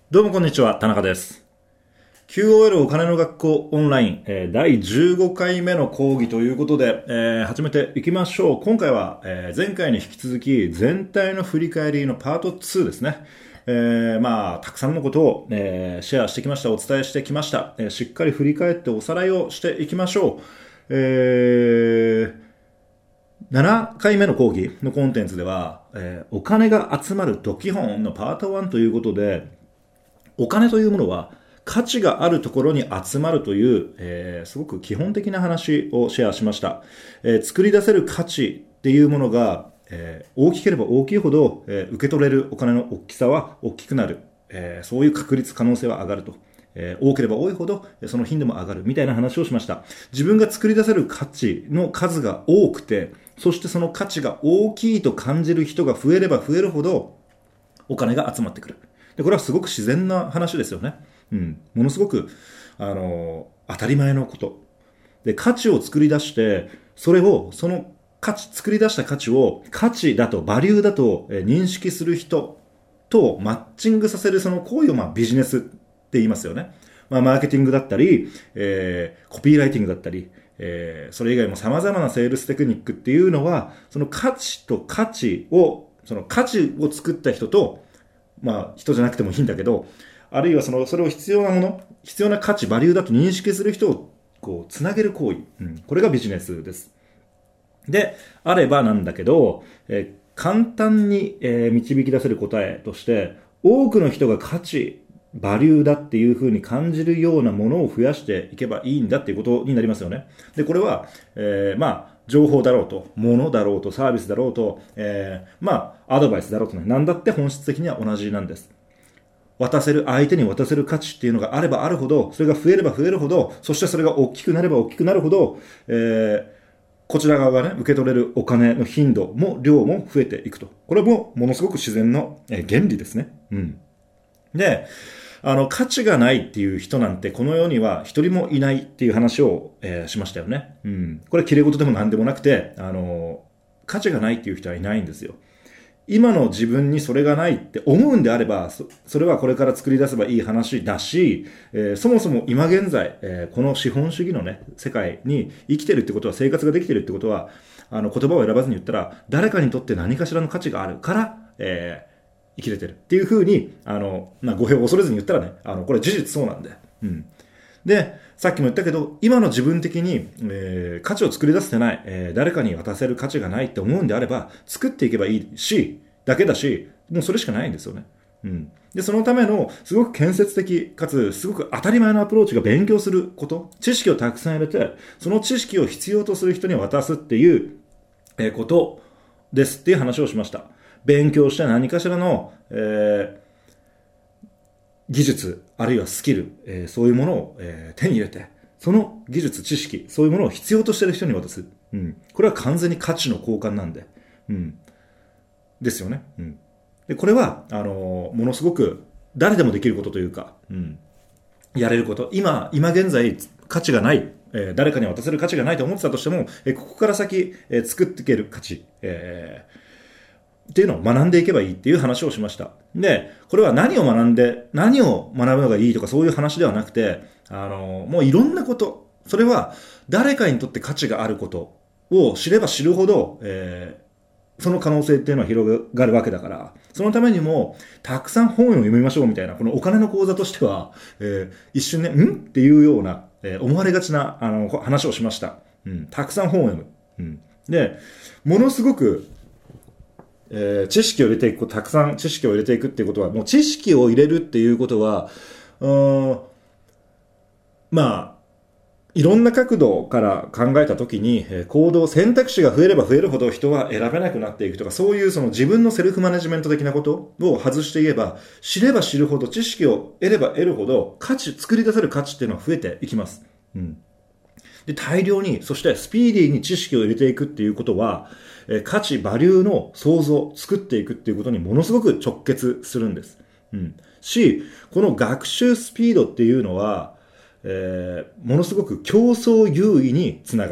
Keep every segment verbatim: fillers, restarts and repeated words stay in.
どうもこんにちは、田中です。キューオーエル お金の学校オンライン、えー、だいじゅうごかいめの講義ということで、えー、始めていきましょう。今回は、えー、前回に引き続き全体の振り返りのパートツーですね。えー、まあ、たくさんのことを、えー、シェアしてきました、お伝えしてきました、えー。しっかり振り返っておさらいをしていきましょう。えーななかいめの講義のコンテンツでは、えー、お金が集まると基本のパートワンということで、お金というものは価値があるところに集まるという、えー、すごく基本的な話をシェアしました。えー、作り出せる価値っていうものが、えー、大きければ大きいほど、えー、受け取れるお金の大きさは大きくなる。えー、そういう確率、可能性は上がると。えー、多ければ多いほどその頻度も上がるみたいな話をしました。自分が作り出せる価値の数が多くて、そしてその価値が大きいと感じる人が増えれば増えるほどお金が集まってくる。でこれはすごく自然な話ですよね。うん、ものすごく、あのー、当たり前のこと。で、価値を作り出して、それを、その価値、作り出した価値を価値だと、バリューだと、えー、認識する人とマッチングさせるその行為を、まあ、ビジネスって言いますよね。まあ、マーケティングだったり、えー、コピーライティングだったり、えー、それ以外も様々なセールステクニックっていうのは、その価値と価値を、その価値を作った人と、まあ、人じゃなくてもいいんだけど、あるいはその、それを必要なもの、必要な価値、バリューだと認識する人を、こう、つなげる行為。うん。これがビジネスです。で、あればなんだけど、えー、簡単に、えー、導き出せる答えとして、多くの人が価値、バリューだっていう風に感じるようなものを増やしていけばいいんだっていうことになりますよね。で、これは、えー、まあ、情報だろうと、物だろうと、サービスだろうと、えー、まあ、アドバイスだろうとね、なんだって本質的には同じなんです。渡せる、相手に渡せる価値っていうのがあればあるほど、それが増えれば増えるほど、そしてそれが大きくなれば大きくなるほど、えー、こちら側がね、受け取れるお金の頻度も量も増えていくと。これもものすごく自然の原理ですね。うん。で、あの、価値がないっていう人なんてこの世には一人もいないっていう話を、えー、しましたよね。うん。これ綺麗事でも何でもなくて、あの、価値がないっていう人はいないんですよ。今の自分にそれがないって思うんであれば、そ, それはこれから作り出せばいい話だし、えー、そもそも今現在、えー、この資本主義のね、世界に生きてるってことは、生活ができてるってことは、あの、言葉を選ばずに言ったら、誰かにとって何かしらの価値があるから、えー、生きれてるっていうふうに、あの、まあ、語弊を恐れずに言ったらね、あの、これ事実そうなんで。うん。で、さっきも言ったけど、今の自分的に、えー、価値を作り出せてない、えー、誰かに渡せる価値がないって思うんであれば、作っていけばいいし、だけだし、もうそれしかないんですよね。うん。で、そのための、すごく建設的、かつ、すごく当たり前のアプローチが勉強すること、知識をたくさん入れて、その知識を必要とする人に渡すっていう、えー、ことですっていう話をしました。勉強して何かしらの、えー、技術、あるいはスキル、えー、そういうものを、えー、手に入れて、その技術、知識、そういうものを必要としている人に渡す。うん。これは完全に価値の交換なんで。うん。ですよね。うん。で、これは、あのー、ものすごく誰でもできることというか、うん。やれること。今、今現在、価値がない、えー、誰かに渡せる価値がないと思ってたとしても、えー、ここから先、えー、作っていける価値、えー、っていうのを学んでいけばいいっていう話をしました。で、これは何を学んで、何を学ぶのがいいとかそういう話ではなくて、あの、もういろんなこと、それは誰かにとって価値があることを知れば知るほど、えー、その可能性っていうのは広がるわけだから、そのためにも、たくさん本を読みましょうみたいな、このお金の講座としては、えー、一瞬ね、んっていうような、えー、思われがちな、あの、話をしました。うん、たくさん本を読む。うん、で、ものすごく、えー、知識を入れていく、たくさん知識を入れていくっていうことは、もう知識を入れるっていうことは、うーん、まあ、いろんな角度から考えたときに、えー、行動、選択肢が増えれば増えるほど人は選べなくなっていくとか、そういうその自分のセルフマネジメント的なことを外して言えば、知れば知るほど、知識を得れば得るほど、価値、作り出せる価値っていうのは増えていきます。うん。で、大量に、そしてスピーディーに知識を入れていくっていうことは、えー、価値、バリューの創造、作っていくっていうことにものすごく直結するんです。うん。し、この学習スピードっていうのは、えー、ものすごく競争優位につながる。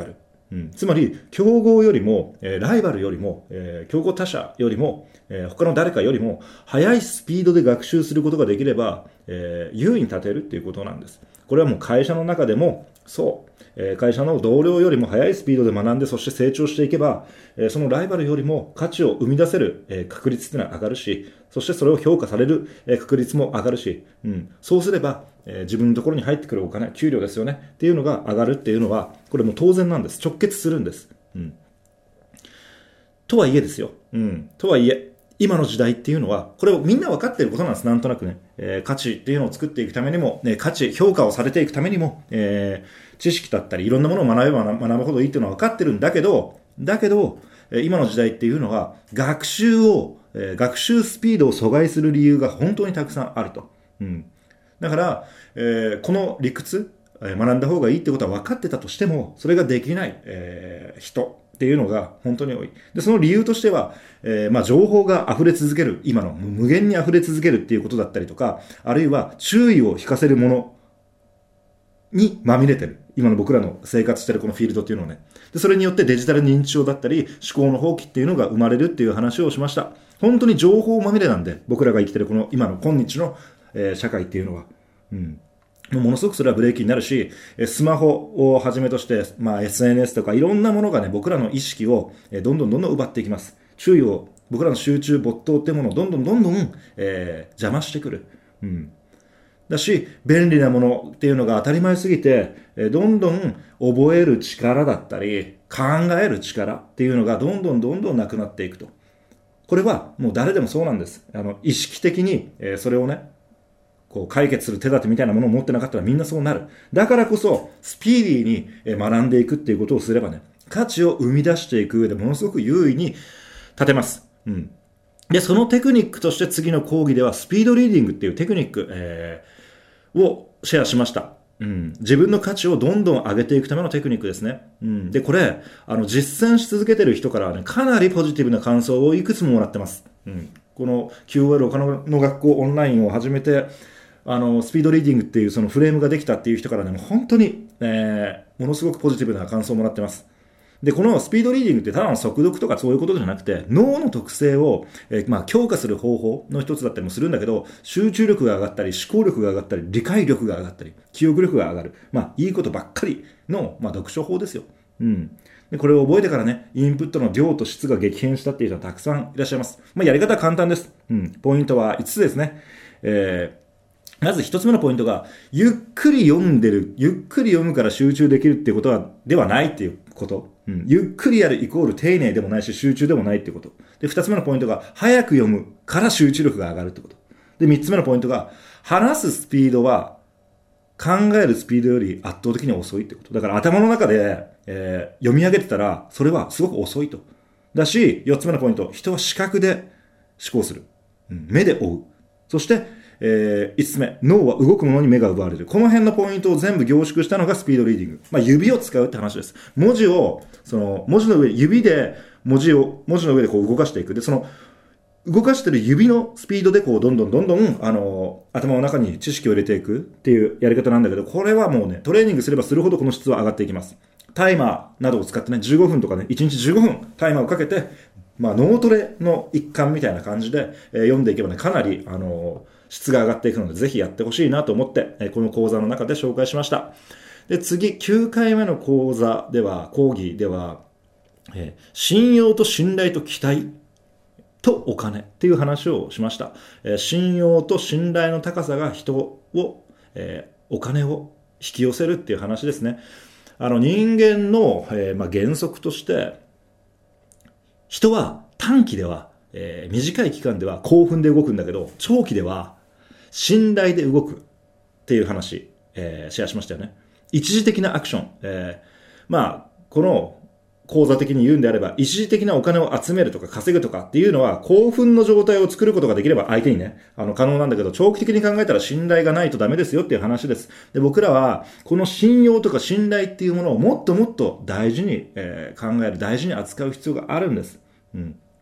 うん、つまり、競合よりも、えー、ライバルよりも、えー、競合他社よりも、えー、他の誰かよりも、速いスピードで学習することができれば、えー、優位に立てるっていうことなんです。これはもう会社の中でも、そう、えー、会社の同僚よりも速いスピードで学んで、そして成長していけば、えー、そのライバルよりも価値を生み出せる、えー、確率っていうのは上がるし、そしてそれを評価される、えー、確率も上がるし、うん、そうすれば、えー、自分のところに入ってくるお金、給料ですよね、っていうのが上がるっていうのは、これも当然なんです。直結するんです。うん、とはいえですよ。うん、とはいえ、今の時代っていうのは、これをみんな分かっていることなんです。なんとなくね。えー、価値っていうのを作っていくためにも、ね、価値、評価をされていくためにも、えー、知識だったり、いろんなものを学べば学ぶほどいいっていうのは分かってるんだけど、だけど、えー、今の時代っていうのは、学習を、えー、学習スピードを阻害する理由が本当にたくさんあると。うん。だから、えー、この理屈、えー、学んだ方がいいってことは分かってたとしても、それができない、えー、人。っていうのが本当に多い。で、その理由としては、えー、まあ情報が溢れ続ける、今の無限に溢れ続けるっていうことだったりとか、あるいは注意を引かせるものにまみれてる。今の僕らの生活してるこのフィールドっていうのをね。で、それによってデジタル認知症だったり、思考の放棄っていうのが生まれるっていう話をしました。本当に情報まみれなんで、僕らが生きてるこの今の今日の、えー、社会っていうのは。うん。ものすごくそれはブレーキになるし、スマホをはじめとして、まあ エスエヌエス とかいろんなものがね、僕らの意識をどんどんどんどん奪っていきます。注意を、僕らの集中没頭っていうものをどんどんどんどん、えー、邪魔してくる。うん。だし、便利なものっていうのが当たり前すぎて、どんどん覚える力だったり、考える力っていうのがどんどんどんどんなくなっていくと。これはもう誰でもそうなんです。あの、意識的にそれをね、こう解決する手立てみたいなものを持ってなかったらみんなそうなる。だからこそ、スピーディーに学んでいくっていうことをすればね、価値を生み出していく上でものすごく優位に立てます。うん。で、そのテクニックとして次の講義では、スピードリーディングっていうテクニック、えー、をシェアしました。うん。自分の価値をどんどん上げていくためのテクニックですね。うん。で、これ、あの、実践し続けてる人からはね、かなりポジティブな感想をいくつももらってます。うん。この キューオーエル お金の学校オンラインを始めて、あの、スピードリーディングっていうそのフレームができたっていう人からね、もう本当に、えー、ものすごくポジティブな感想をもらってます。で、このスピードリーディングってただの速読とかそういうことじゃなくて、脳の特性を、えー、まあ、強化する方法の一つだったりもするんだけど、集中力が上がったり、思考力が上がったり、理解力が上がったり、記憶力が上がる。まあ、いいことばっかりの、まあ、読書法ですよ。うん。で、これを覚えてからね、インプットの量と質が激変したっていう人はたくさんいらっしゃいます。まあ、やり方は簡単です。うん。ポイントはいつつですね。えーまず一つ目のポイントが、ゆっくり読んでる、ゆっくり読むから集中できるっていうことは、ではないっていうこと。うん、ゆっくりやるイコール丁寧でもないし、集中でもないっていうこと。で、二つ目のポイントが、早く読むから集中力が上がるってこと。で、三つ目のポイントが、話すスピードは、考えるスピードより圧倒的に遅いってこと。だから頭の中で、えー、読み上げてたら、それはすごく遅いと。だし、四つ目のポイント、人は視覚で思考する。うん、目で追う。そして、えー、五つ目、脳は動くものに目が奪われる。この辺のポイントを全部凝縮したのがスピードリーディング。まあ、指を使うって話です。文字を、その、文字の上、指で文字を、文字の上でこう動かしていく。で、その、動かしてる指のスピードでこう、どんどんどんどん、あの、頭の中に知識を入れていくっていうやり方なんだけど、これはもうね、トレーニングすればするほどこの質は上がっていきます。タイマーなどを使ってね、じゅうごふんとかね、いちにちじゅうごふんタイマーをかけて、まあ、脳トレの一環みたいな感じで、えー、読んでいけばね、かなり、あのー、質が上がっていくので、ぜひやってほしいなと思って、えー、この講座の中で紹介しました。で、次、きゅうかいめの講座では、講義では、えー、信用と信頼と期待とお金っていう話をしました。えー、信用と信頼の高さが人を、えー、お金を引き寄せるっていう話ですね。あの、人間の、えーまあ、原則として、人は短期では、えー、短い期間では興奮で動くんだけど、長期では信頼で動くっていう話、えー、シェアしましたよね。一時的なアクション。えー、まあ、この講座的に言うんであれば、一時的なお金を集めるとか稼ぐとかっていうのは、興奮の状態を作ることができれば相手にね、あの、可能なんだけど、長期的に考えたら信頼がないとダメですよっていう話です。で、僕らは、この信用とか信頼っていうものをもっともっと大事に、えー、考える、大事に扱う必要があるんです。うん。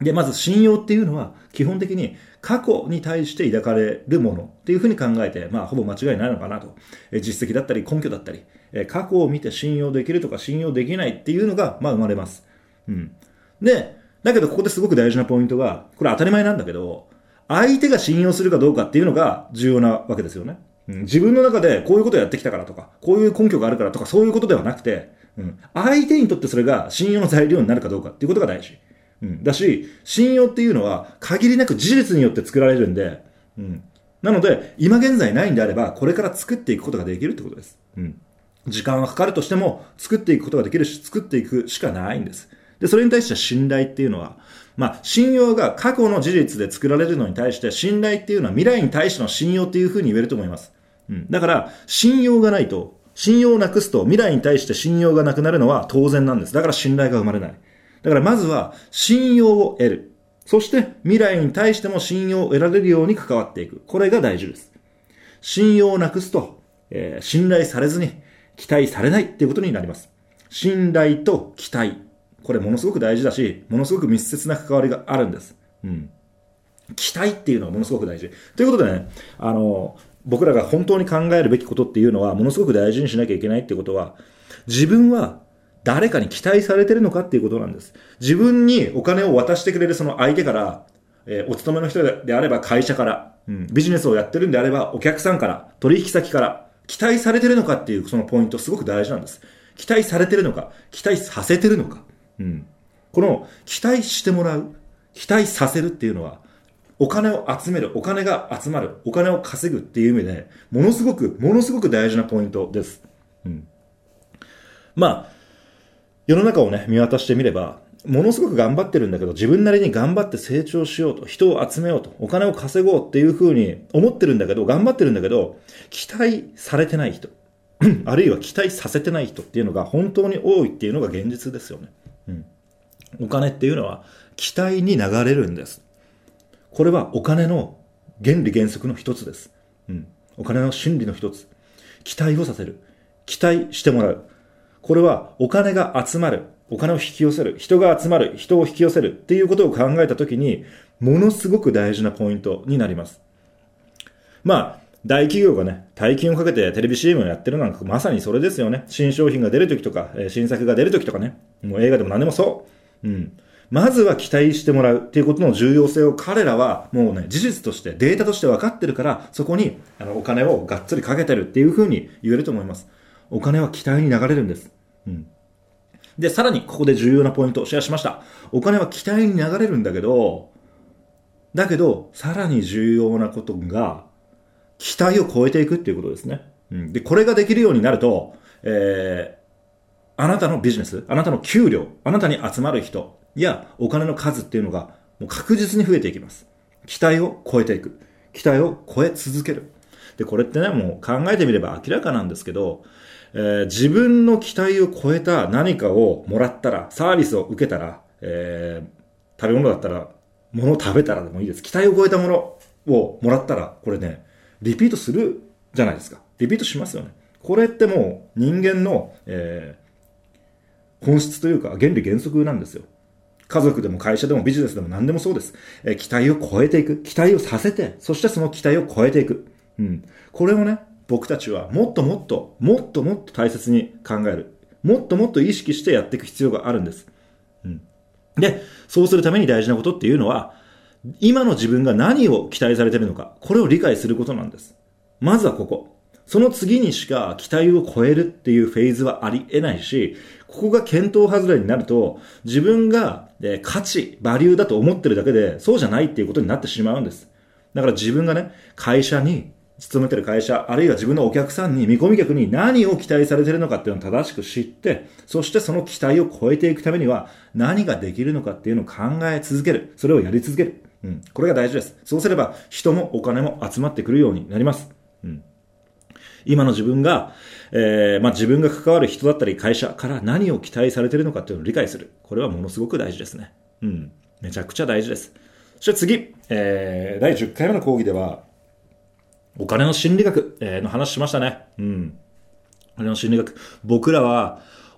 で、まず信用っていうのは基本的に過去に対して抱かれるものっていうふうに考えて、まあほぼ間違いないのかなと。え実績だったり根拠だったり、え過去を見て信用できるとか信用できないっていうのが、まあ生まれます。うん。で、だけどここですごく大事なポイントが、これ当たり前なんだけど、相手が信用するかどうかっていうのが重要なわけですよね。うん、自分の中でこういうことをやってきたからとか、こういう根拠があるからとか、そういうことではなくて、うん、相手にとってそれが信用の材料になるかどうかっていうことが大事。うん、だし、信用っていうのは限りなく事実によって作られるんで、うん、なので、今現在ないんであれば、これから作っていくことができるってことです。うん、時間はかかるとしても、作っていくことができるし、作っていくしかないんです。で、それに対して信頼っていうのは、まあ、信用が過去の事実で作られるのに対して、信頼っていうのは未来に対しての信用っていうふうに言えると思います。うん、だから、信用がないと、信用をなくすと未来に対して信用がなくなるのは当然なんです。だから信頼が生まれない。だからまずは信用を得る。そして未来に対しても信用を得られるように関わっていく。これが大事です。信用をなくすと、えー、信頼されずに期待されないっていうことになります。信頼と期待。これものすごく大事だし、ものすごく密接な関わりがあるんです。うん。期待っていうのはものすごく大事。ということでね、あの、僕らが本当に考えるべきことっていうのはものすごく大事にしなきゃいけないっていうことは、自分は誰かに期待されてるのかっていうことなんです。自分にお金を渡してくれるその相手から、えー、お勤めの人であれば会社から、うん、ビジネスをやってるんであればお客さんから、取引先から、期待されてるのかっていうそのポイントすごく大事なんです。期待されてるのか、期待させてるのか。うん、この期待してもらう、期待させるっていうのは、お金を集める、お金が集まる、お金を稼ぐっていう意味で、ものすごく、ものすごく大事なポイントです。うん、まあ、世の中をね、見渡してみれば、ものすごく頑張ってるんだけど、自分なりに頑張って成長しようと、人を集めようと、お金を稼ごうっていう風に思ってるんだけど、頑張ってるんだけど、期待されてない人、あるいは期待させてない人っていうのが本当に多いっていうのが現実ですよね。うん、お金っていうのは期待に流れるんです。これはお金の原理原則の一つです。うん、お金の心理の一つ。期待をさせる。期待してもらう。これはお金が集まる。お金を引き寄せる。人が集まる。人を引き寄せる。っていうことを考えたときに、ものすごく大事なポイントになります。まあ、大企業がね、大金をかけてテレビ シーエム をやってるなんかまさにそれですよね。新商品が出るときとか、新作が出るときとかね。もう映画でも何でもそう。うん。まずは期待してもらうっていうことの重要性を彼らはもうね、事実としてデータとして分かってるから、そこにあのお金をがっつりかけてるっていうふうに言えると思います。お金は期待に流れるんです。うん。で、さらにここで重要なポイントをシェアしました。お金は期待に流れるんだけど、だけど、さらに重要なことが、期待を超えていくっていうことですね。うん。で、これができるようになると、えー、あなたのビジネス、あなたの給料、あなたに集まる人、いや、お金の数っていうのがもう確実に増えていきます。期待を超えていく。期待を超え続ける。で、これってね、もう考えてみれば明らかなんですけど、えー、自分の期待を超えた何かをもらったら、サービスを受けたら、えー、食べ物だったら、物を食べたらでもいいです。期待を超えたものをもらったら、これね、リピートするじゃないですか。リピートしますよね。これってもう人間の、えー、本質というか原理原則なんですよ。家族でも会社でもビジネスでも何でもそうです。えー、期待を超えていく。期待をさせて、そしてその期待を超えていく。うん。これをね、僕たちはもっともっと、もっともっと大切に考える。もっともっと意識してやっていく必要があるんです。うん。で、そうするために大事なことっていうのは、今の自分が何を期待されているのか、これを理解することなんです。まずはここ。その次にしか期待を超えるっていうフェーズはあり得ないし、ここが検討外れになると、自分が価値、バリューだと思ってるだけで、そうじゃないっていうことになってしまうんです。だから自分がね、会社に、勤めてる会社、あるいは自分のお客さんに、見込み客に何を期待されているのかっていうのを正しく知って、そしてその期待を超えていくためには、何ができるのかっていうのを考え続ける。それをやり続ける。うん。これが大事です。そうすれば、人もお金も集まってくるようになります。うん。今の自分が、えー、まあ、自分が関わる人だったり会社から何を期待されているのかっていうのを理解する。これはものすごく大事ですね。うん。めちゃくちゃ大事です。そして次、えー、だいじゅっかいめの講義では、お金の心理学の話しましたね。うん。お金の心理学。僕らは、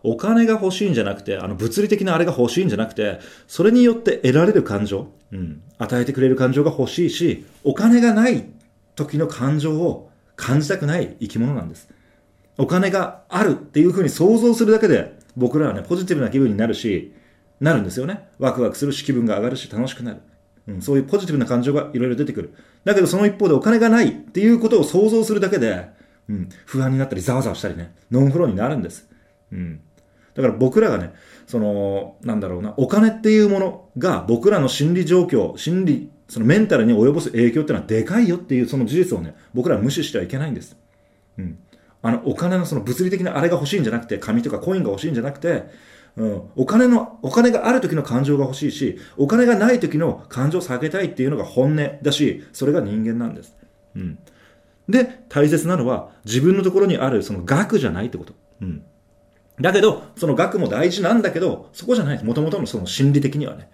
お金が欲しいんじゃなくて、あの物理的なあれが欲しいんじゃなくて、それによって得られる感情、うん、与えてくれる感情が欲しいし、お金がない時の感情を感じたくない生き物なんです。お金があるっていう風に想像するだけで、僕らはね、ポジティブな気分になるし、なるんですよね。ワクワクするし、気分が上がるし、楽しくなる。うん、そういうポジティブな感情がいろいろ出てくる。だけどその一方でお金がないっていうことを想像するだけで、うん、不安になったりざわざわしたりね、ノンフローになるんです。うん。だから僕らがね、その、なんだろうな、お金っていうものが僕らの心理状況、心理、そのメンタルに及ぼす影響っていうのはでかいよっていうその事実をね、僕らは無視してはいけないんです。うん。あの、お金のその物理的なあれが欲しいんじゃなくて、紙とかコインが欲しいんじゃなくて、うん、お金の、お金がある時の感情が欲しいし、お金がない時の感情を下げたいっていうのが本音だし、それが人間なんです。うん。で、大切なのは自分のところにあるその額じゃないってこと。うん。だけど、その額も大事なんだけど、そこじゃない。もともとのその心理的にはね。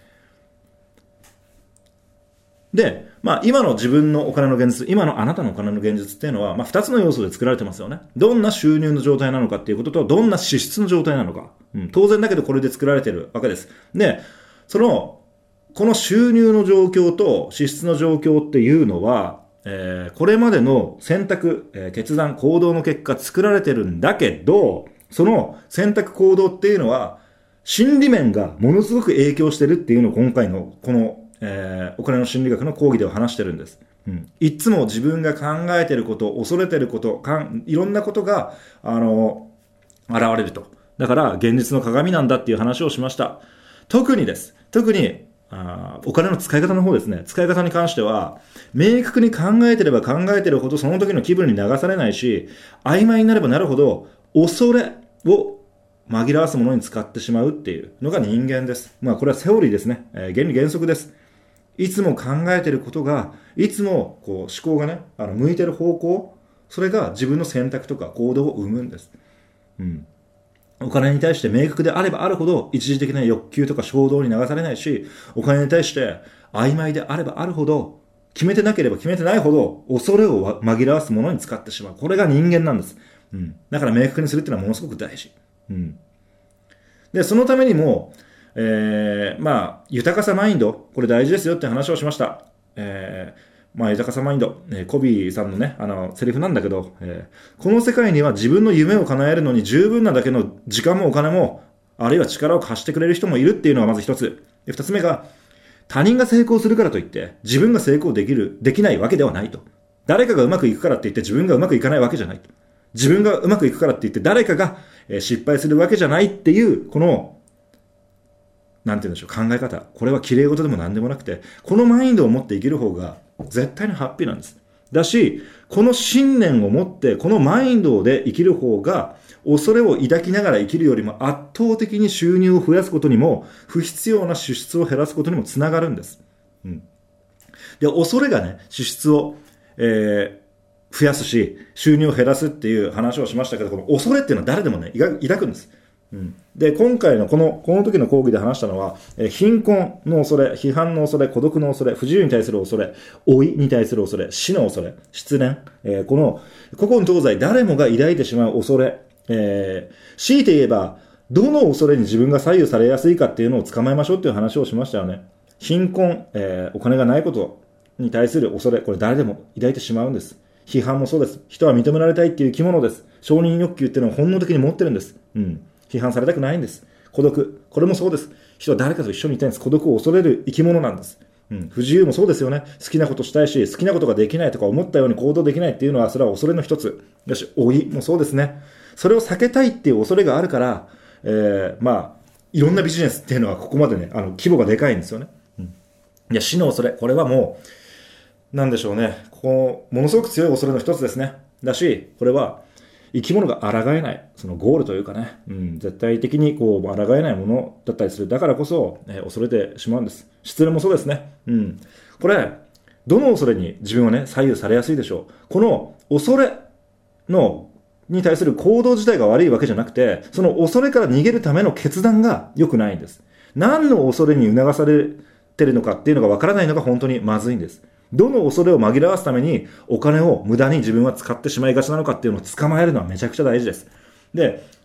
で、まあ今の自分のお金の現実、今のあなたのお金の現実っていうのは、まあ二つの要素で作られてますよね。どんな収入の状態なのかっていうことと、どんな支出の状態なのか。うん、当然だけどこれで作られてるわけです。で、その、この収入の状況と支出の状況っていうのは、えー、これまでの選択、えー、決断、行動の結果作られてるんだけど、その選択行動っていうのは、心理面がものすごく影響してるっていうのを今回のこの、えー、お金の心理学の講義では話してるんです。うん。いつも自分が考えてること、恐れてること、かん、いろんなことが、あの、現れると。だから、現実の鏡なんだっていう話をしました。特にです。特に、あお金の使い方の方ですね。使い方に関しては、明確に考えてれば考えてるほどその時の気分に流されないし、曖昧になればなるほど、恐れを紛らわすものに使ってしまうっていうのが人間です。まあこれはセオリーですね。えー、原理原則です。いつも考えてることが、いつもこう思考がね、あの向いてる方向、それが自分の選択とか行動を生むんです。うん。お金に対して明確であればあるほど一時的な欲求とか衝動に流されないし、お金に対して曖昧であればあるほど、決めてなければ決めてないほど恐れを紛らわすものに使ってしまう。これが人間なんです。うん。だから明確にするっていうのはものすごく大事。うん。で、そのためにも、えー、まあ、豊かさマインド、これ大事ですよって話をしました。えーまあ、豊かさマインド、えー、コビーさんのね、あの、セリフなんだけど、えー、この世界には自分の夢を叶えるのに十分なだけの時間もお金も、あるいは力を貸してくれる人もいるっていうのがまず一つ。で、二つ目が、他人が成功するからといって、自分が成功できる、できないわけではないと。誰かがうまくいくからって言って自分がうまくいかないわけじゃないと。自分がうまくいくからって言って誰かが失敗するわけじゃないっていう、この、なんて言うんでしょう、考え方。これは綺麗事でも何でもなくて、このマインドを持って生きる方が絶対にハッピーなんです。だし、この信念を持って、このマインドで生きる方が、恐れを抱きながら生きるよりも圧倒的に収入を増やすことにも、不必要な支出を減らすことにもつながるんです。うん。で、恐れがね、支出を、えー、増やすし、収入を減らすっていう話をしましたけど、この恐れっていうのは誰でもね、抱くんです。うん、で、今回のこの、この時の講義で話したのは、えー、貧困の恐れ、批判の恐れ、孤独の恐れ、不自由に対する恐れ、老いに対する恐れ、死の恐れ、失恋、えー、この、古今東西誰もが抱いてしまう恐れ、えー、強いて言えば、どの恐れに自分が左右されやすいかっていうのを捕まえましょうっていう話をしましたよね。貧困、えー、お金がないことに対する恐れ、これ誰でも抱いてしまうんです。批判もそうです。人は認められたいっていう生き物です。承認欲求っていうのは本能的に持ってるんです。うん。批判されたくないんです。孤独。これもそうです。人は誰かと一緒にいたいんです。孤独を恐れる生き物なんです。うん。不自由もそうですよね。好きなことしたいし、好きなことができないとか思ったように行動できないっていうのは、それは恐れの一つ。だし、老いもそうですね。それを避けたいっていう恐れがあるから、えー、まあ、いろんなビジネスっていうのはここまでね、あの、規模がでかいんですよね。うん。いや、死の恐れ。これはもう、なんでしょうね。こう、ものすごく強い恐れの一つですね。だし、これは、生き物が抗えない、そのゴールというかね、うん、絶対的にこう、抗えないものだったりする。だからこそ、えー、恐れてしまうんです。失恋もそうですね。うん。これ、どの恐れに自分はね、左右されやすいでしょう。この恐れの、に対する行動自体が悪いわけじゃなくて、その恐れから逃げるための決断が良くないんです。何の恐れに促されてるのかっていうのがわからないのが本当にまずいんです。どの恐れを紛らわすためにお金を無駄に自分は使ってしまいがちなのかっていうのを捕まえるのはめちゃくちゃ大事です。で、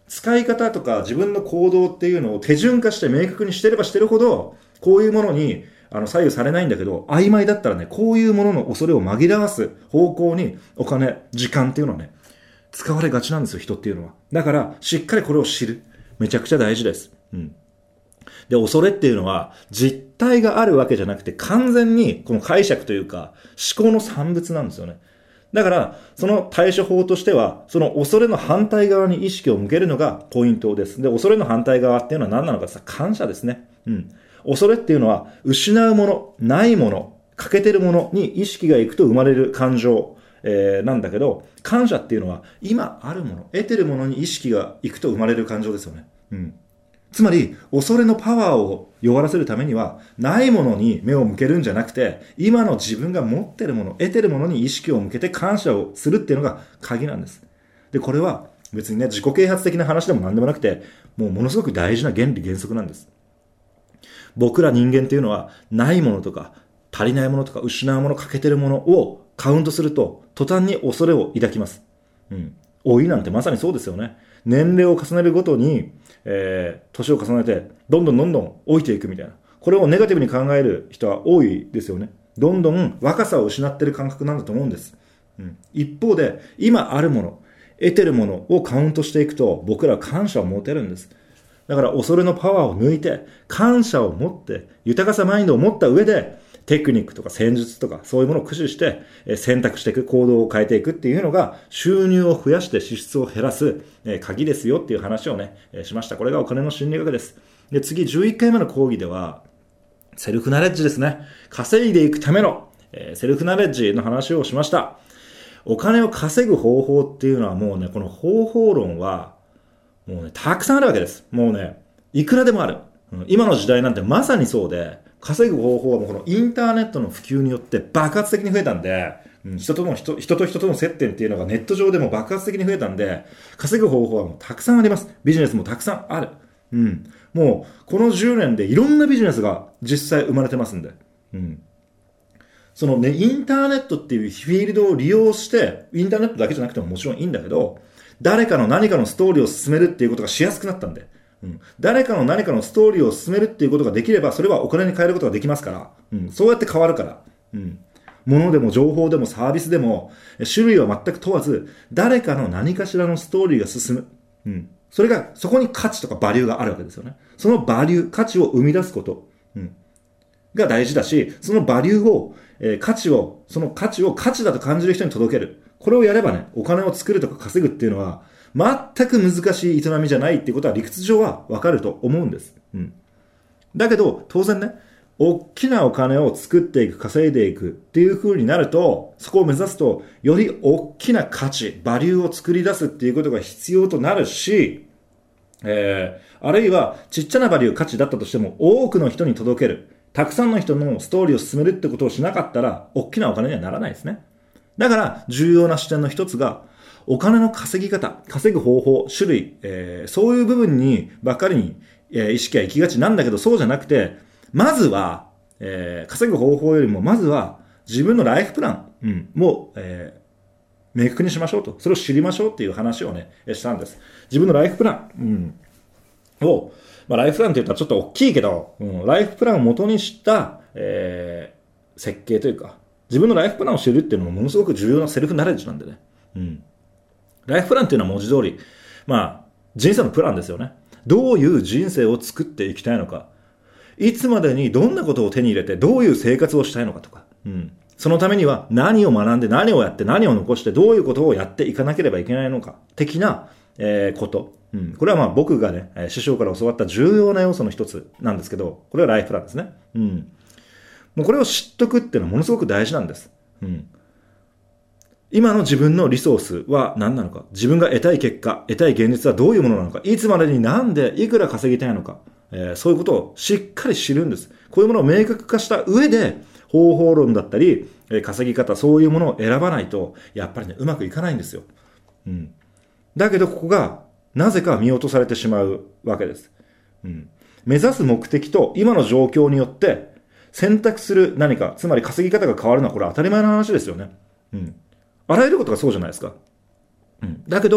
使い方とか自分の行動っていうのを手順化して明確にしてればしてるほど、こういうものにあの左右されないんだけど、曖昧だったらね、こういうものの恐れを紛らわす方向にお金、時間っていうのはね、使われがちなんですよ、人っていうのは。だから、しっかりこれを知る。めちゃくちゃ大事です。うん。で、恐れっていうのは、実体があるわけじゃなくて、完全にこの解釈というか、思考の産物なんですよね。だから、その対処法としては、その恐れの反対側に意識を向けるのがポイントです。で、恐れの反対側っていうのは何なのかって言ったら感謝ですね。うん。恐れっていうのは、失うもの、ないもの、欠けてるものに意識がいくと生まれる感情、えー、なんだけど、感謝っていうのは、今あるもの、得てるものに意識がいくと生まれる感情ですよね。うん。つまり、恐れのパワーを弱らせるためには、ないものに目を向けるんじゃなくて、今の自分が持ってるもの、得てるものに意識を向けて感謝をするっていうのが鍵なんです。で、これは別にね、自己啓発的な話でも何でもなくて、もうものすごく大事な原理原則なんです。僕ら人間っていうのは、ないものとか、足りないものとか、失うもの、欠けてるものをカウントすると、途端に恐れを抱きます。うん。老いなんてまさにそうですよね。年齢を重ねるごとに、えー、年を重ねて、どんどんどんどん老いていくみたいな。これをネガティブに考える人は多いですよね。どんどん若さを失っている感覚なんだと思うんです。うん、一方で、今あるもの、得てるものをカウントしていくと、僕らは感謝を持てるんです。だから恐れのパワーを抜いて、感謝を持って、豊かさマインドを持った上で、テクニックとか戦術とかそういうものを駆使して選択していく、行動を変えていくっていうのが収入を増やして支出を減らす鍵ですよっていう話をね、しました。これがお金の心理学です。で、次じゅういっかいめの講義では、セルフナレッジですね。稼いでいくためのセルフナレッジの話をしました。お金を稼ぐ方法っていうのはもうね、この方法論はもうね、たくさんあるわけです。もうね、いくらでもある。今の時代なんてまさにそうで、稼ぐ方法はもうこのインターネットの普及によって爆発的に増えたんで、人との人、人と人との接点っていうのがネット上でも爆発的に増えたんで、稼ぐ方法はもうたくさんあります。ビジネスもたくさんある。うん。もう、このじゅうねんでいろんなビジネスが実際生まれてますんで。うん。そのね、インターネットっていうフィールドを利用して、インターネットだけじゃなくてももちろんいいんだけど、誰かの何かのストーリーを進めるっていうことがしやすくなったんで。うん、誰かの何かのストーリーを進めるっていうことができれば、それはお金に変えることができますから、うん、そうやって変わるから、うん、物でも情報でもサービスでも、種類は全く問わず、誰かの何かしらのストーリーが進む。うん、それが、そこに価値とかバリューがあるわけですよね。そのバリュー、価値を生み出すこと、うん、が大事だし、そのバリューを、えー、価値を、その価値を価値だと感じる人に届ける。これをやればね、お金を作るとか稼ぐっていうのは、全く難しい営みじゃないっていうことは理屈上はわかると思うんです。うん。だけど、当然ね、大きなお金を作っていく、稼いでいくっていう風になると、そこを目指すと、より大きな価値、バリューを作り出すっていうことが必要となるし、えー、あるいは、ちっちゃなバリュー、価値だったとしても、多くの人に届ける。たくさんの人のストーリーを進めるってことをしなかったら、大きなお金にはならないですね。だから、重要な視点の一つが、お金の稼ぎ方、稼ぐ方法、種類、えー、そういう部分にばっかりに、えー、意識が行きがちなんだけど、そうじゃなくて、まずは、えー、稼ぐ方法よりも、まずは自分のライフプラン、うん、も、えー、明確にしましょうと。それを知りましょうっていう話をね、したんです。自分のライフプラン、うん、を、まあ、ライフプランって言ったらちょっと大きいけど、うん、ライフプランを元にした、えー、設計というか、自分のライフプランを知るっていうのもものすごく重要なセルフナレッジなんでね。うん。ライフプランっていうのは文字通り、まあ、人生のプランですよね。どういう人生を作っていきたいのか。いつまでにどんなことを手に入れて、どういう生活をしたいのかとか。うん。そのためには何を学んで、何をやって、何を残して、どういうことをやっていかなければいけないのか。的な、えー、こと。うん。これはまあ僕がね、師匠から教わった重要な要素の一つなんですけど、これはライフプランですね。うん。もうこれを知っとくっていうのはものすごく大事なんです。うん。今の自分のリソースは何なのか、自分が得たい結果、得たい現実はどういうものなのか、いつまでに何でいくら稼ぎたいのか、えー、そういうことをしっかり知るんです。こういうものを明確化した上で、方法論だったり、えー、稼ぎ方、そういうものを選ばないと、やっぱりね、うまくいかないんですよ。うん。だけどここが、なぜか見落とされてしまうわけです。うん。目指す目的と今の状況によって、選択する何か、つまり稼ぎ方が変わるのはこれ当たり前の話ですよね。うん。あらゆることがそうじゃないですか。うん。だけど、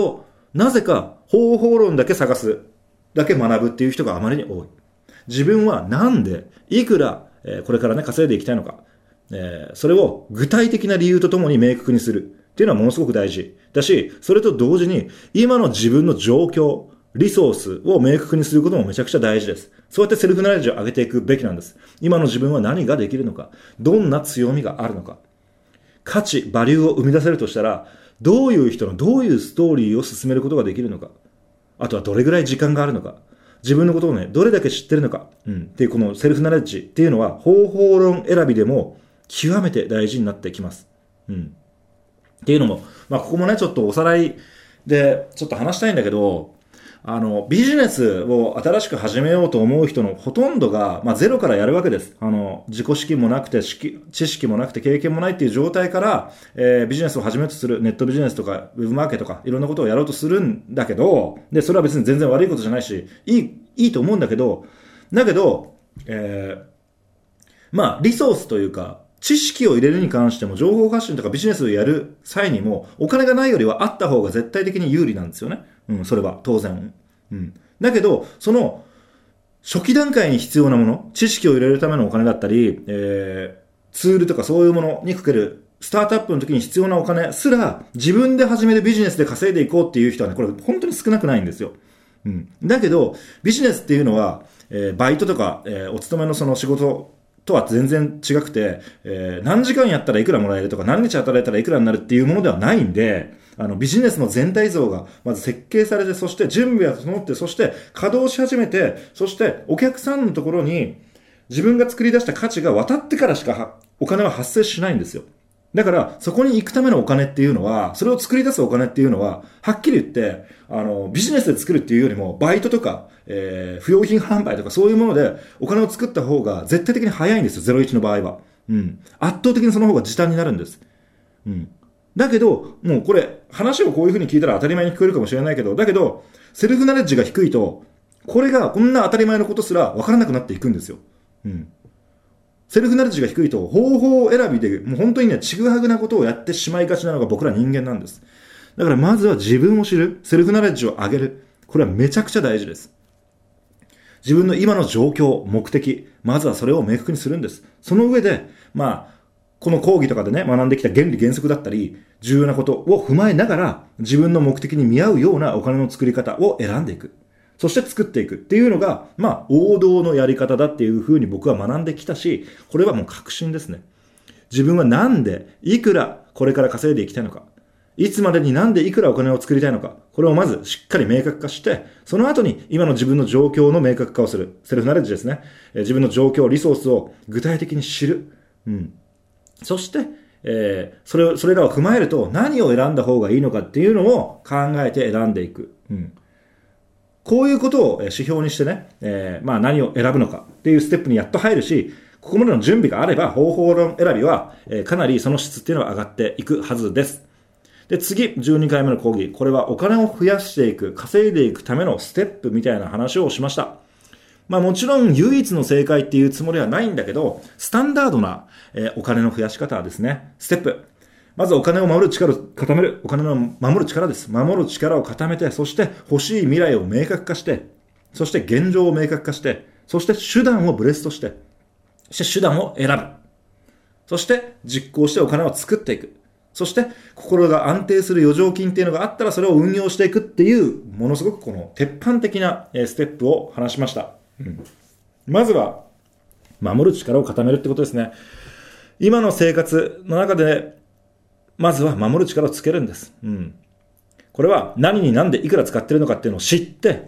なぜか方法論だけ探す、だけ学ぶっていう人があまりに多い。自分はなんで、いくら、えー、これからね、稼いでいきたいのか、えー、それを具体的な理由とともに明確にするっていうのはものすごく大事だし、それと同時に今の自分の状況、リソースを明確にすることもめちゃくちゃ大事です。そうやってセルフナレッジを上げていくべきなんです。今の自分は何ができるのか、どんな強みがあるのか、価値、バリューを生み出せるとしたら、どういう人のどういうストーリーを進めることができるのか、あとはどれぐらい時間があるのか、自分のことをね、どれだけ知ってるのか、うん、っていうこのセルフナレッジっていうのは方法論選びでも極めて大事になってきます。うん。っていうのも、まあここもね、ちょっとおさらいでちょっと話したいんだけど、あの、ビジネスを新しく始めようと思う人のほとんどが、まあ、ゼロからやるわけです。あの、自己資金もなくて、知識もなくて、経験もないっていう状態から、えー、ビジネスを始めようとする、ネットビジネスとか、ウェブマーケとか、いろんなことをやろうとするんだけど、で、それは別に全然悪いことじゃないし、いい、いいと思うんだけど、だけど、えー、まあ、リソースというか、知識を入れるに関しても、情報発信とかビジネスをやる際にも、お金がないよりはあった方が絶対的に有利なんですよね。うん、それは当然。うん。だけど、その、初期段階に必要なもの、知識を入れるためのお金だったり、えー、ツールとかそういうものにかける、スタートアップの時に必要なお金すら、自分で始めるビジネスで稼いでいこうっていう人はね、これ本当に少なくないんですよ。うん。だけど、ビジネスっていうのは、えー、バイトとか、えー、お勤めのその仕事、とは全然違くて、えー、何時間やったらいくらもらえるとか、何日働いたらいくらになるっていうものではないんで、あの、ビジネスの全体像がまず設計されて、そして準備が整って、そして稼働し始めて、そしてお客さんのところに自分が作り出した価値が渡ってからしかお金は発生しないんですよ。だから、そこに行くためのお金っていうのは、それを作り出すお金っていうのは、はっきり言って、あの、ビジネスで作るっていうよりも、バイトとか、えー、不用品販売とかそういうもので、お金を作った方が絶対的に早いんですよ、ゼロイチの場合は。うん。圧倒的にその方が時短になるんです。うん。だけど、もうこれ、話をこういう風に聞いたら当たり前に聞こえるかもしれないけど、だけど、セルフナレッジが低いと、これがこんな当たり前のことすら分からなくなっていくんですよ。うん。セルフナレッジが低いと方法選びでもう本当にね、ちぐはぐなことをやってしまいがちなのが僕ら人間なんです。だからまずは自分を知る、セルフナレッジを上げる。これはめちゃくちゃ大事です。自分の今の状況、目的、まずはそれを明確にするんです。その上で、まあ、この講義とかでね、学んできた原理原則だったり、重要なことを踏まえながら、自分の目的に見合うようなお金の作り方を選んでいく。そして作っていくっていうのが、まあ、王道のやり方だっていうふうに僕は学んできたし、これはもう確信ですね。自分はなんで、いくらこれから稼いでいきたいのか、いつまでになんでいくらお金を作りたいのか、これをまずしっかり明確化して、その後に今の自分の状況の明確化をする。セルフナレッジですね。自分の状況、リソースを具体的に知る。うん。そして、えー、それを、それらを踏まえると何を選んだ方がいいのかっていうのを考えて選んでいく。うん。こういうことを指標にしてね、えー、まあ何を選ぶのかっていうステップにやっと入るし、ここまでの準備があれば方法論選びは、えー、かなりその質っていうのは上がっていくはずです。で、次、じゅうにかいめの講義。これはお金を増やしていく、稼いでいくためのステップみたいな話をしました。まあもちろん唯一の正解っていうつもりはないんだけど、スタンダードな、えー、お金の増やし方はですね、ステップ。まずお金を守る力を固める。お金の守る力です。守る力を固めて、そして欲しい未来を明確化して、そして現状を明確化して、そして手段をブレストして、そして手段を選ぶ。そして実行してお金を作っていく。そして心が安定する余剰金っていうのがあったらそれを運用していくっていう、ものすごくこの鉄板的なステップを話しました。うん、まずは、守る力を固めるってことですね。今の生活の中で、まずは守る力をつけるんです。うん。これは何に何でいくら使ってるのかっていうのを知って、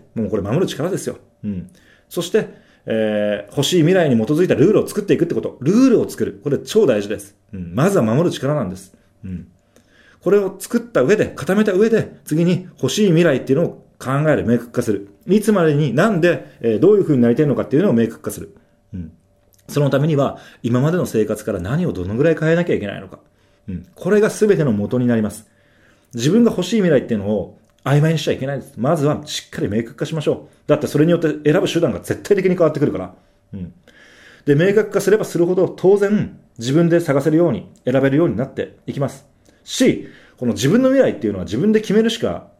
もうこれ守る力ですよ。うん。そして、えー、欲しい未来に基づいたルールを作っていくってこと。ルールを作る。これ超大事です。うん。まずは守る力なんです。うん。これを作った上で、固めた上で、次に欲しい未来っていうのを考える、明確化する。いつまでになんで、えー、どういう風になりたいのかっていうのを明確化する。うん。そのためには、今までの生活から何をどのぐらい変えなきゃいけないのか。うん、これが全ての元になります。自分が欲しい未来っていうのを曖昧にしちゃいけないです。まずはしっかり明確化しましょう。だってそれによって選ぶ手段が絶対的に変わってくるから。うん、で、明確化すればするほど当然自分で探せるように選べるようになっていきます。し、この自分の未来っていうのは自分で決めるしか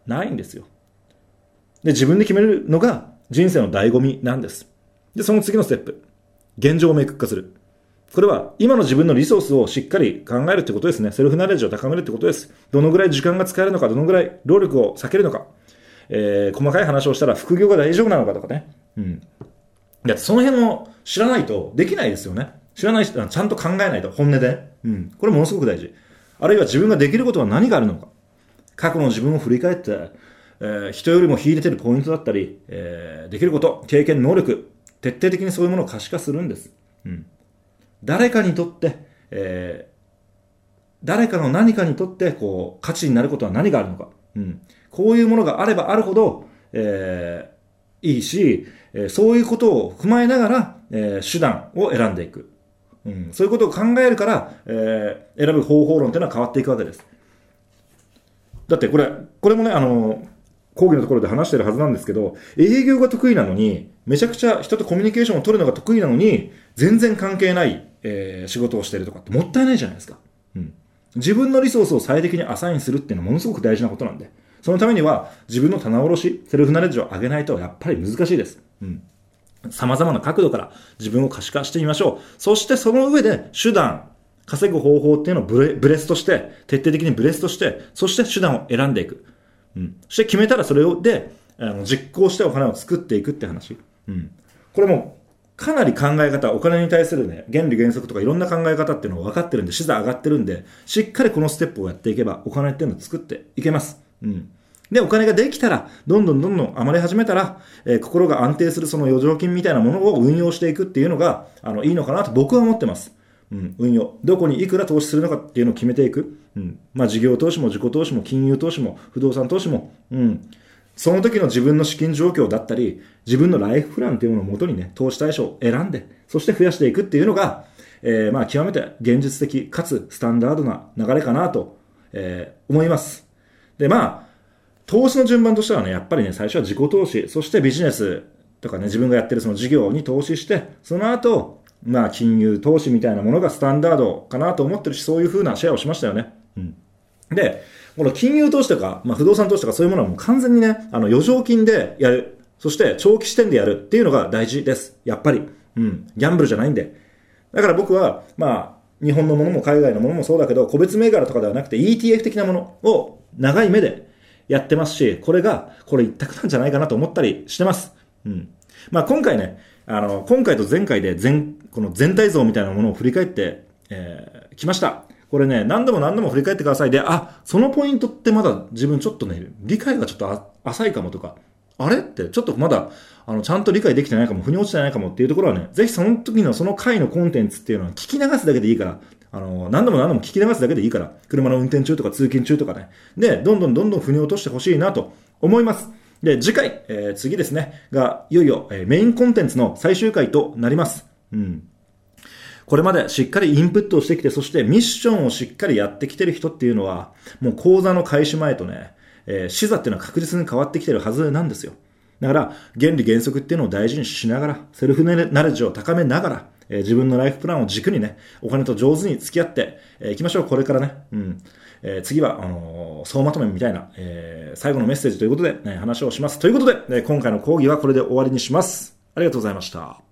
ないんですよ。で、自分で決めるのが人生の醍醐味なんです。で、その次のステップ。現状を明確化する。これは今の自分のリソースをしっかり考えるってことですね。セルフナレッジを高めるってことです。どのぐらい時間が使えるのか、どのぐらい労力を避けるのか、えー、細かい話をしたら副業が大丈夫なのかとかね。うん。だってその辺を知らないとできないですよね。知らない人はちゃんと考えないと、本音で。うん。これものすごく大事。あるいは自分ができることは何があるのか。過去の自分を振り返って、えー、人よりも秀でてるポイントだったり、えー、できること、経験、能力、徹底的にそういうものを可視化するんです。うん。誰かにとって、えー、誰かの何かにとって、こう、価値になることは何があるのか。うん。こういうものがあればあるほど、えー、いいし、えー、そういうことを踏まえながら、えー、手段を選んでいく。うん。そういうことを考えるから、えー、選ぶ方法論というのは変わっていくわけです。だってこれ、これもね、あの、講義のところで話してるはずなんですけど、営業が得意なのに、めちゃくちゃ人とコミュニケーションを取るのが得意なのに、全然関係ない、えー、仕事をしてるとかってもったいないじゃないですか。うん。自分のリソースを最適にアサインするっていうのはものすごく大事なことなんで、そのためには自分の棚卸し、セルフナレッジを上げないとやっぱり難しいです。うん。様々な角度から自分を可視化してみましょう。そしてその上で手段、稼ぐ方法っていうのをブレ、ブレスとして、徹底的にブレスとして、そして手段を選んでいく。うん。そして決めたらそれをで、あの、実行してお金を作っていくって話。うん。これも、かなり考え方、お金に対するね、原理原則とかいろんな考え方っていうのを分かってるんで、資産上がってるんで、しっかりこのステップをやっていけば、お金っていうのを作っていけます。うん。で、お金ができたら、どんどんどんどん余り始めたら、えー、心が安定するその余剰金みたいなものを運用していくっていうのが、あの、いいのかなと僕は思ってます。うん、運用。どこにいくら投資するのかっていうのを決めていく。うん。まあ、事業投資も自己投資も金融投資も不動産投資も、うん。その時の自分の資金状況だったり、自分のライフプランというものをもとにね、投資対象を選んで、そして増やしていくっていうのが、えー、まあ、極めて現実的かつスタンダードな流れかなと、えー、思います。で、まあ、投資の順番としてはね、やっぱりね、最初は自己投資、そしてビジネスとかね、自分がやってるその事業に投資して、その後、まあ、金融投資みたいなものがスタンダードかなと思ってるし、そういう風なシェアをしましたよね。うん。で、この金融投資とか、まあ、不動産投資とかそういうものはもう完全にね、あの、余剰金でやる。そして、長期視点でやるっていうのが大事です。やっぱり。うん。ギャンブルじゃないんで。だから僕は、まあ、日本のものも海外のものもそうだけど、個別銘柄とかではなくて イーティーエフ 的なものを長い目でやってますし、これが、これ一択なんじゃないかなと思ったりしてます。うん。まあ、今回ね、あの、今回と前回で全、この全体像みたいなものを振り返って、えー、きました。これね、何度も何度も振り返ってください。で、あ、そのポイントってまだ自分ちょっとね、理解がちょっと浅いかもとか、あれってちょっとまだ、あの、ちゃんと理解できてないかも、腑に落ちてないかもっていうところはね、ぜひその時のその回のコンテンツっていうのは聞き流すだけでいいから、あの、何度も何度も聞き流すだけでいいから、車の運転中とか通勤中とかね。で、どんどんどんどん腑に落としてほしいなと思います。で、次回、えー、次ですね、が、いよいよ、えー、メインコンテンツの最終回となります。うん。これまでしっかりインプットをしてきて、そしてミッションをしっかりやってきてる人っていうのは、もう講座の開始前とね、えー、視座っていうのは確実に変わってきてるはずなんですよ。だから、原理原則っていうのを大事にしながら、セルフナレッジを高めながら、えー、自分のライフプランを軸にね、お金と上手に付き合ってい、えー、きましょう。これからね。うん。えー、次は、あのー、総まとめみたいな、えー、最後のメッセージということで、ね、話をします。ということで、ね、今回の講義はこれで終わりにします。ありがとうございました。